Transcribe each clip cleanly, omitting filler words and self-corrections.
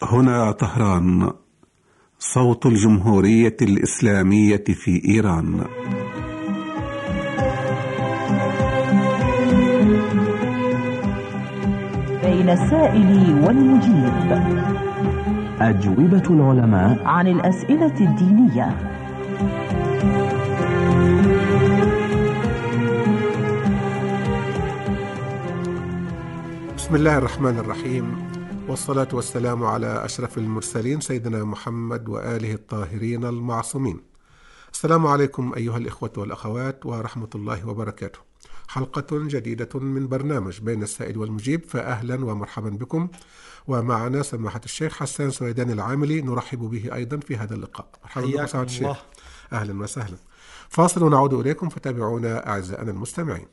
هنا طهران، صوت الجمهورية الإسلامية في إيران. بين السائل والمجيب، أجوبة العلماء عن الأسئلة الدينية. بسم الله الرحمن الرحيم، والصلاة والسلام على أشرف المرسلين سيدنا محمد وآله الطاهرين المعصومين. السلام عليكم أيها الإخوة والأخوات ورحمة الله وبركاته. حلقة جديدة من برنامج بين السائل والمجيب، فأهلا ومرحبا بكم. ومعنا سماحة الشيخ حسان سويدان العاملي، نرحب به أيضا في هذا اللقاء. مرحبا بكم سماحة الشيخ. أهلا وسهلا. فاصل ونعود إليكم، فتابعونا أعزائنا المستمعين.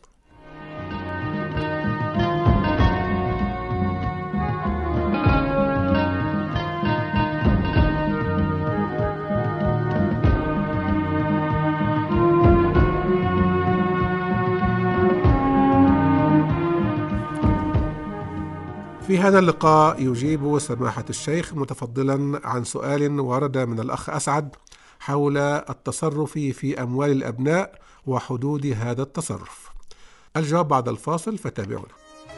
في هذا اللقاء يجيب سماحة الشيخ متفضلا عن سؤال ورد من الأخ أسعد حول التصرف في أموال الأبناء وحدود هذا التصرف. الجواب بعد الفاصل، فتابعونا.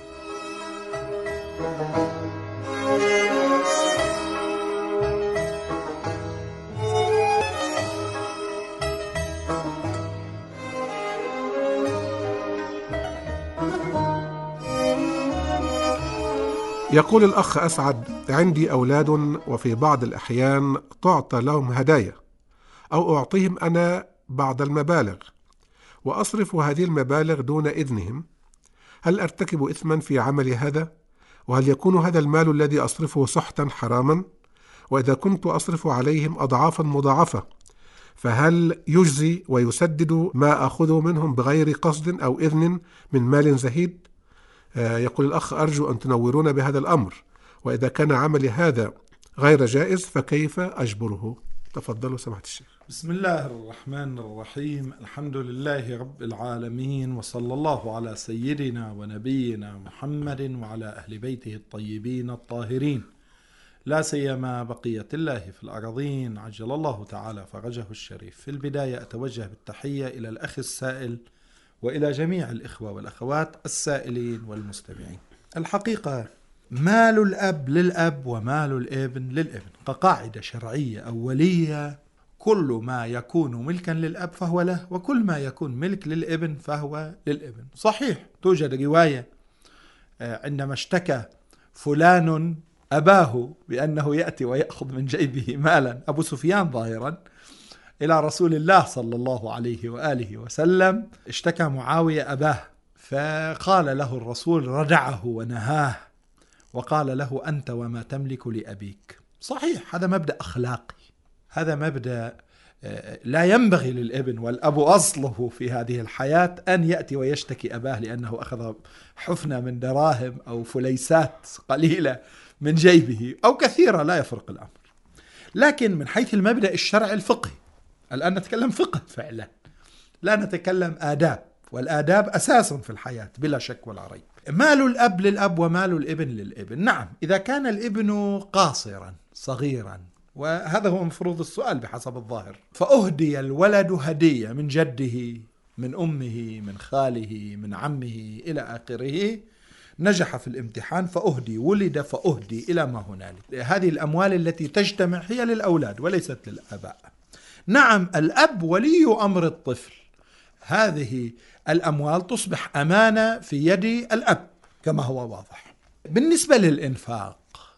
يقول الأخ أسعد: عندي أولاد، وفي بعض الأحيان تعطى لهم هدايا أو أعطيهم أنا بعض المبالغ وأصرف هذه المبالغ دون إذنهم. هل أرتكب إثما في عمل هذا؟ وهل يكون هذا المال الذي أصرفه سحتا حراما؟ وإذا كنت أصرف عليهم أضعافا مضاعفة، فهل يجزي ويسدد ما أخذه منهم بغير قصد أو إذن من مال زهيد؟ يقول الأخ: أرجو أن تنورون بهذا الأمر، وإذا كان عملي هذا غير جائز فكيف أجبره؟ تفضلوا سماحة الشيخ. بسم الله الرحمن الرحيم. الحمد لله رب العالمين، وصلى الله على سيدنا ونبينا محمد وعلى أهل بيته الطيبين الطاهرين، لا سيما بقية الله في الأرضين عجل الله تعالى فرجه الشريف. في البداية أتوجه بالتحية إلى الأخ السائل وإلى جميع الإخوة والأخوات السائلين والمستمعين. الحقيقة مال الأب للأب ومال الابن للابن كقاعدة شرعية أولية: كل ما يكون ملكا للأب فهو له، وكل ما يكون ملك للابن فهو للابن. صحيح توجد رواية عندما اشتكى فلان أباه بأنه يأتي ويأخذ من جيبه مالا، أبو سفيان ظاهرا، إلى رسول الله صلى الله عليه وآله وسلم، اشتكى معاوية أباه، فقال له الرسول ردعه ونهاه وقال له: أنت وما تملك لأبيك. صحيح هذا مبدأ أخلاقي، هذا مبدأ لا ينبغي للابن، والأب أصله في هذه الحياة أن يأتي ويشتكي أباه لأنه أخذ حفنة من دراهم أو فليسات قليلة من جيبه أو كثيرة، لا يفرق الأمر. لكن من حيث المبدأ الشرعي الفقهي، الآن نتكلم فقه فعلا، لا نتكلم آداب، والآداب أساس في الحياة بلا شك ولا ريب. مال الأب للأب ومال الابن للابن. نعم، إذا كان الابن قاصرا صغيرا، وهذا هو مفروض السؤال بحسب الظاهر، فأهدي الولد هدية من جده، من أمه، من خاله، من عمه إلى آخره، نجح في الامتحان فأهدي، ولد فأهدي إلى ما هنالك. هذه الأموال التي تجتمع هي للأولاد وليست للآباء. نعم، الأب ولي أمر الطفل، هذه الأموال تصبح أمانة في يد الأب كما هو واضح. بالنسبة للإنفاق،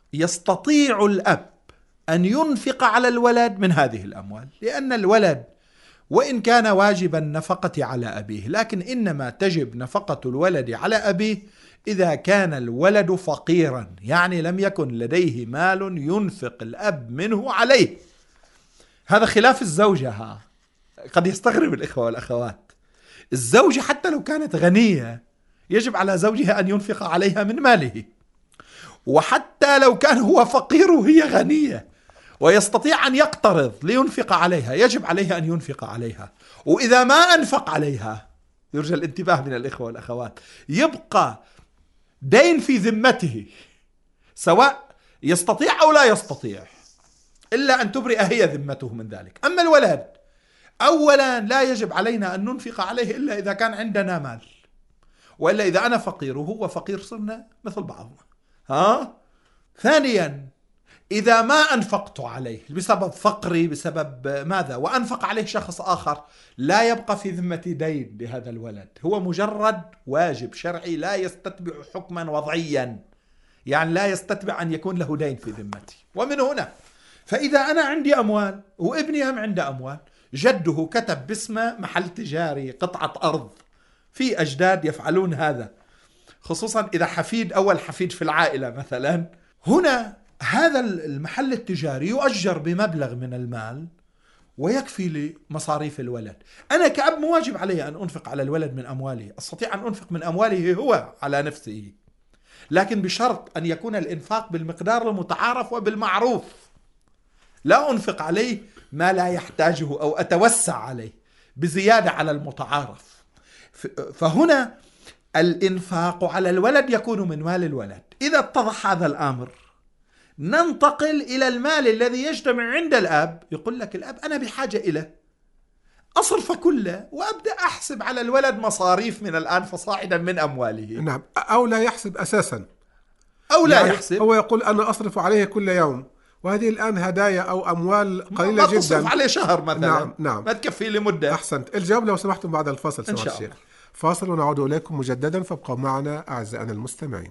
يستطيع الأب أن ينفق على الولد من هذه الأموال، لأن الولد وإن كان واجب النفقة على أبيه، لكن إنما تجب نفقة الولد على أبيه إذا كان الولد فقيرا، يعني لم يكن لديه مال ينفق الأب منه عليه. هذا خلاف الزوجة. قد يستغرب الإخوة والأخوات، الزوجة حتى لو كانت غنية يجب على زوجها أن ينفق عليها من ماله، وحتى لو كان هو فقير وهي غنية ويستطيع أن يقترض لينفق عليها يجب عليه أن ينفق عليها. وإذا ما أنفق عليها، يرجى الانتباه من الإخوة والأخوات، يبقى دين في ذمته، سواء يستطيع أو لا يستطيع، إلا أن تبرئ هي ذمته من ذلك. أما الولد، أولا لا يجب علينا أن ننفق عليه إلا إذا كان عندنا مال، وإلا إذا أنا فقير وهو فقير صرنا مثل بعضنا. ثانيا، إذا ما أنفقت عليه بسبب فقري، بسبب ماذا، وأنفق عليه شخص آخر، لا يبقى في ذمتي دين لهذا الولد، هو مجرد واجب شرعي لا يستتبع حكما وضعيا، يعني لا يستتبع أن يكون له دين في ذمتي. ومن هنا فإذا أنا عندي أموال وابني هم عنده أموال، جده كتب باسمه محل تجاري، قطعة أرض، في أجداد يفعلون هذا، خصوصا إذا حفيد، أول حفيد في العائلة مثلا، هنا هذا المحل التجاري يؤجر بمبلغ من المال ويكفي لمصاريف الولد. أنا كأب مو واجب علي أن أنفق على الولد من أموالي، أستطيع أن أنفق من أمواله هو على نفسه، لكن بشرط أن يكون الإنفاق بالمقدار المتعارف وبالمعروف، لا أنفق عليه ما لا يحتاجه أو أتوسع عليه بزيادة على المتعارف. فهنا الإنفاق على الولد يكون من مال الولد. إذا اتضح هذا الأمر ننتقل إلى المال الذي يجتمع عند الأب. يقول لك الأب أنا بحاجة إليه، أصرف كله وأبدأ أحسب على الولد مصاريف من الآن فصاعدا من أمواله. نعم، أو لا يحسب أساسا، أو لا يعني يحسب، هو يقول أنا أصرف عليه كل يوم، وهذه الآن هدايا أو أموال قليلة جدا، ما تصرف عليه شهر مثلا، نعم. ما تكفي لمدة. أحسنت. الجواب لو سمحتم بعد الفاصل إن سماحة شاء الشيخ. الله. فاصل ونعود إليكم مجددا، فابقوا معنا أعزائنا المستمعين.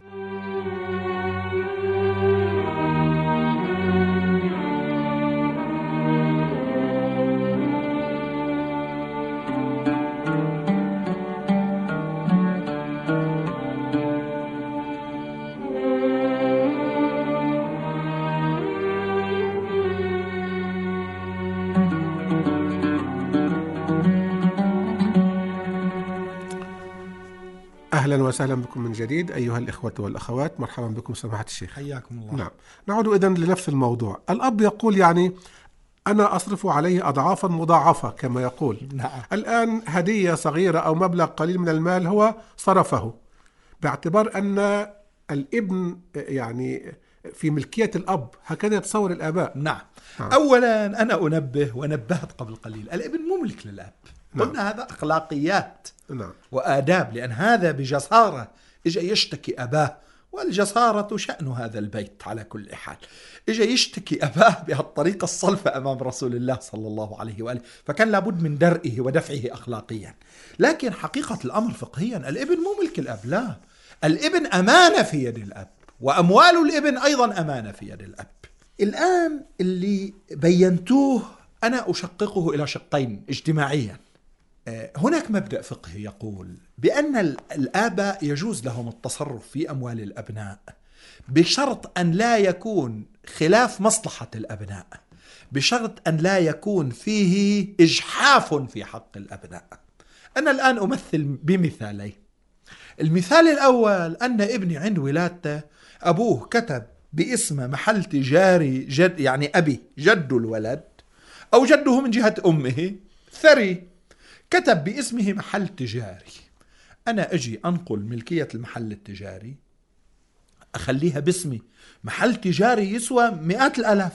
أهلا وسهلا بكم من جديد أيها الإخوة والأخوات، مرحبا بكم سماحة الشيخ. حياكم الله. نعم، نعود إذن لنفس الموضوع. الأب يقول يعني أنا أصرف عليه أضعافا مضاعفة كما يقول. نعم. الآن هدية صغيرة أو مبلغ قليل من المال هو صرفه، باعتبار أن الابن يعني في ملكية الأب، هكذا يتصور الآباء. نعم. أولا أنا أنبه، ونبهت قبل قليل، الابن مو ملك للأب. قلنا هذا أخلاقيات وآداب، لأن هذا بجسارة إجا يشتكي أباه، والجسارة شأن هذا البيت على كل حال. إجا يشتكي أباه بهالطريقة الصلفة أمام رسول الله صلى الله عليه وآله، فكان لابد من درئه ودفعه أخلاقيا. لكن حقيقة الأمر فقهيا الابن مو ملك الأب، لا، الابن أمانة في يد الأب، وأموال الابن أيضا أمانة في يد الأب. الآن اللي بينتوه أنا أشققه إلى شقين اجتماعيا. هناك مبدأ فقهي يقول بأن الآباء يجوز لهم التصرف في أموال الأبناء بشرط أن لا يكون خلاف مصلحة الأبناء، بشرط أن لا يكون فيه إجحاف في حق الأبناء. أنا الآن أمثل بمثالين. المثال الأول أن ابني عند ولادته أبوه كتب باسم محل تجاري، جد يعني أبي جد الولد أو جده من جهة أمه ثري، كتب باسمه محل تجاري. أنا أجي أنقل ملكية المحل التجاري، أخليها باسمي، محل تجاري يسوى مئات الآلاف،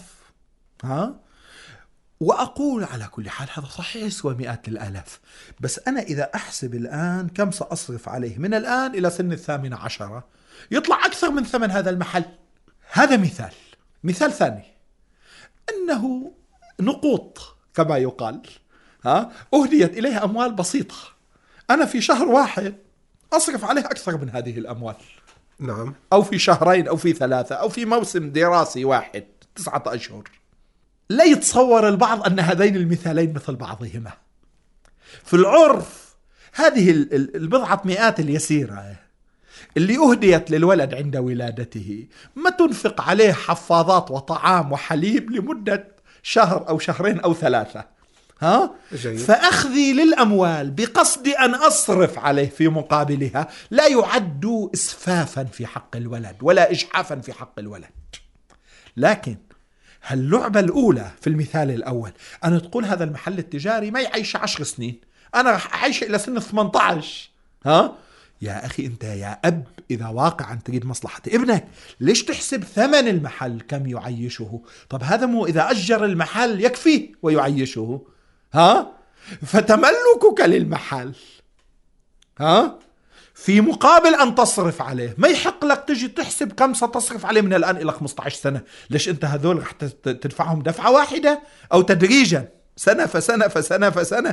وأقول على كل حال هذا صحيح يسوى مئات الآلاف، بس أنا إذا أحسب الآن كم سأصرف عليه من الآن إلى سن 18 يطلع أكثر من ثمن هذا المحل. هذا مثال. مثال ثاني أنه نقوط كما يقال، أهديت إليها أموال بسيطة، أنا في شهر واحد أصرف عليه أكثر من هذه الأموال. نعم. أو في شهرين أو في 3 أو في موسم دراسي واحد 9 أشهر. لا يتصور البعض أن هذين المثالين مثل بعضهما. في العرف هذه البضعة مئات اليسيرة اللي أهديت للولد عند ولادته ما تنفق عليه حفاضات وطعام وحليب لمدة شهر أو شهرين أو 3. فأخذي للأموال بقصد أن أصرف عليه في مقابلها لا يعد إسفافا في حق الولد ولا إجحافا في حق الولد. لكن هاللعبة الأولى في المثال الأول أنا تقول هذا المحل التجاري ما يعيش 10 سنين، أنا أعيش إلى سن 18، يا أخي أنت يا أب إذا واقعا تريد مصلحة ابنك ليش تحسب ثمن المحل كم يعيشه؟ طب هذا مو إذا أجر المحل يكفي ويعيشه، ها؟ فتملكك للمحل في مقابل أن تصرف عليه، ما يحق لك تجي تحسب كم ستصرف عليه من الآن إلى 15 سنة. ليش أنت هذول رح تدفعهم دفعة واحدة أو تدريجا سنة فسنة فسنة فسنة؟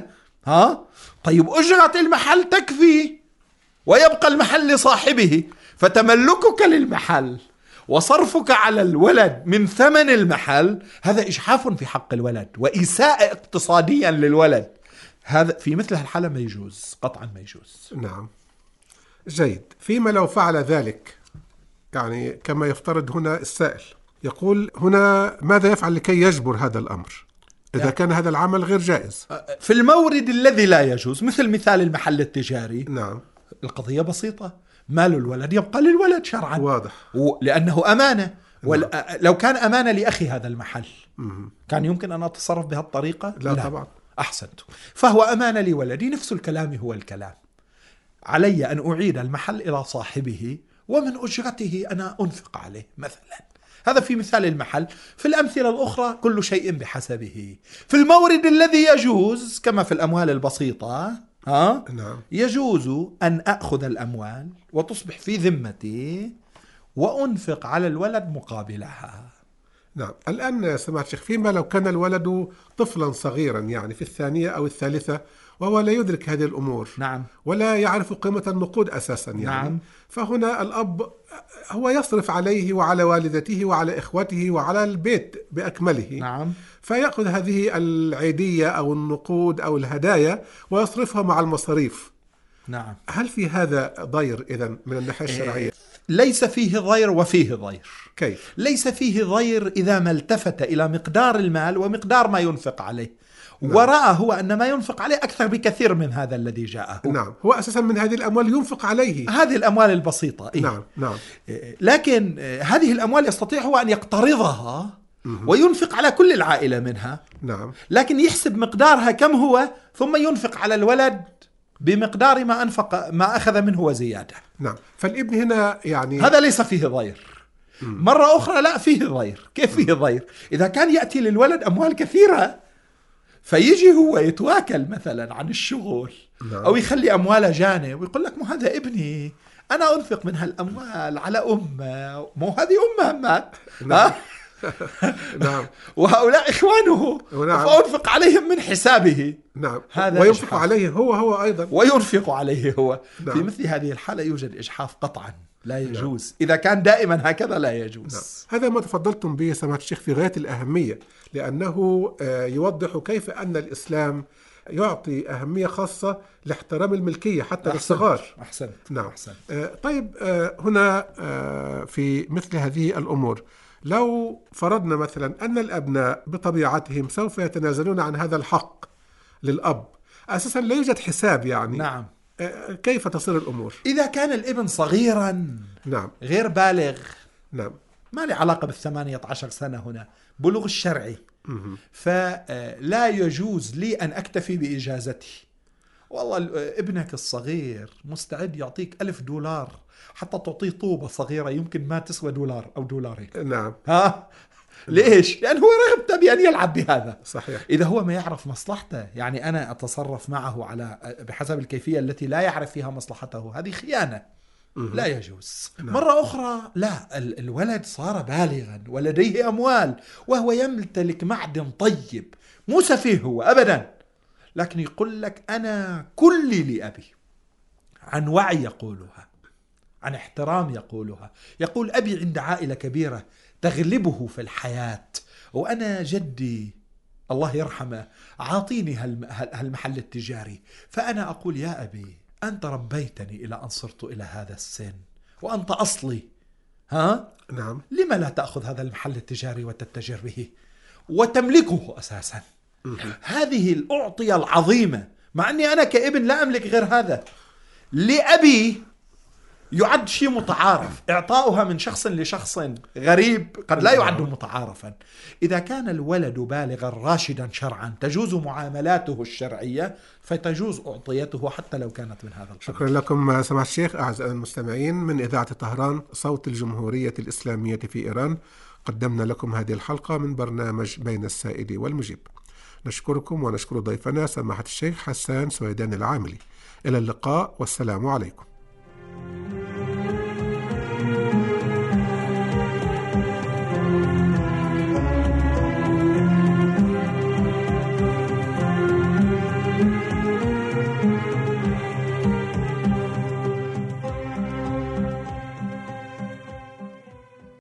طيب أجرة المحل تكفي ويبقى المحل لصاحبه، فتملكك للمحل وصرفك على الولد من ثمن المحل هذا إجحاف في حق الولد وإساءة اقتصاديا للولد. هذا في مثل هالحالة ما يجوز، قطعا ما يجوز. نعم، جيد. فيما لو فعل ذلك، يعني كما يفترض هنا السائل، يقول هنا ماذا يفعل لكي يجبر هذا الأمر إذا كان هذا العمل غير جائز؟ في المورد الذي لا يجوز، مثل مثال المحل التجاري، نعم، القضية بسيطة، مال الولد يبقى للولد شرعا، واضح، لأنه أمانة. لو كان أمانة لأخي هذا المحل كان يمكن أن أتصرف بهالطريقة؟ لا طبعا. أحسنت. فهو أمانة لولدي، نفس الكلام هو الكلام. علي أن أعيد المحل إلى صاحبه ومن أجرته أنا أنفق عليه مثلا. هذا في مثال المحل. في الأمثلة الأخرى كل شيء بحسبه. في المورد الذي يجوز كما في الأموال البسيطة نعم، يجوز أن أخذ الأموال وتصبح في ذمتي وأنفق على الولد مقابلها. نعم. الآن سمعت شيخ، فيما لو كان الولد طفلا صغيرا، يعني في الثانية أو الثالثة، وهو لا يدرك هذه الأمور، نعم، ولا يعرف قيمة النقود أساسا، يعني نعم. فهنا الأب هو يصرف عليه وعلى والدته وعلى إخوته وعلى البيت بأكمله، نعم. فيأخذ هذه العيدية أو النقود أو الهدايا ويصرفها مع المصاريف. نعم. هل في هذا ضير إذن من الناحية الشرعية؟ ليس فيه ضير وفيه ضير. كيف؟ ليس فيه ضير إذا ما التفت إلى مقدار المال ومقدار ما ينفق عليه، نعم. ورأى هو أن ما ينفق عليه أكثر بكثير من هذا الذي جاءه. نعم، هو أساسا من هذه الأموال ينفق عليه، هذه الأموال البسيطة. نعم، نعم. لكن هذه الأموال يستطيع هو أن يقترضها وينفق على كل العائلة منها، نعم، لكن يحسب مقدارها كم هو ثم ينفق على الولد بمقدار ما أنفق ما أخذ منه وزيادة. نعم. فالابن هنا يعني هذا ليس فيه ضير. مرة أخرى لا فيه ضير. كيف فيه ضير؟ إذا كان يأتي للولد أموال كثيرة فيجي هو يتواكل مثلا عن الشغل، نعم. أو يخلي أمواله جانب ويقول لك مو هذا ابني، أنا أنفق من هالأموال على أمه، مو هذه أمه مات. نعم. نعم. وهؤلاء إخوانه، نعم. فأنفق عليهم من حسابه. نعم. هذا وينفق إجحاف. عليه هو أيضا، وينفق عليه هو. نعم. في مثل هذه الحالة يوجد إجحاف قطعا، لا يجوز. نعم. إذا كان دائما هكذا لا يجوز. نعم. هذا ما تفضلتم به سماحة الشيخ في غاية الأهمية، لأنه يوضح كيف أن الإسلام يعطي أهمية خاصة لاحترام الملكية حتى للصغار. أحسنت. نعم. أحسنت. طيب، هنا في مثل هذه الأمور لو فرضنا مثلا أن الأبناء بطبيعتهم سوف يتنازلون عن هذا الحق للأب، أساسا لا يوجد حساب، يعني نعم. كيف تصير الأمور؟ إذا كان الابن صغيرا، نعم، غير بالغ، نعم، ما له علاقة بال18 سنة، هنا بلوغ الشرعي، فلا يجوز لي أن أكتفي بإجازته. والله ابنك الصغير مستعد يعطيك $1000 حتى تعطيه طوبة صغيرة يمكن ما تسوى $1 أو $2. نعم. ليش؟ لأن هو رغبته بأن يلعب بهذا. صحيح. إذا هو ما يعرف مصلحته، يعني أنا أتصرف معه على بحسب الكيفية التي لا يعرف فيها مصلحته، هذه خيانة، لا يجوز. نعم. مرة أخرى لا، الولد صار بالغا ولديه أموال وهو يمتلك معدن طيب، مو سفيه هو أبدا، لكن يقول لك أنا كلي لأبي، عن وعي يقولها، عن احترام يقولها. يقول أبي عند عائلة كبيرة تغلبه في الحياة، وأنا جدي الله يرحمه عاطيني هالمحل التجاري، فأنا أقول يا أبي أنت ربيتني إلى أن صرت إلى هذا السن وأنت أصلي، نعم، لما لا تأخذ هذا المحل التجاري وتتجر به وتملكه أساسا؟ هذه الأعطية العظيمة، مع أني أنا كابن لا أملك غير هذا، لأبي يعد شيء متعارف، إعطاؤها من شخص لشخص غريب قد لا يعد متعارفا. إذا كان الولد بالغا راشدا شرعا تجوز معاملاته الشرعية، فتجوز أعطيته حتى لو كانت من هذا القبيل. شكرا لكم سماحة الشيخ. أعزائي المستمعين، من إذاعة طهران صوت الجمهورية الإسلامية في إيران، قدمنا لكم هذه الحلقة من برنامج بين السائل والمجيب. نشكركم ونشكر ضيفنا سماحة الشيخ حسان سويدان العاملي. إلى اللقاء والسلام عليكم.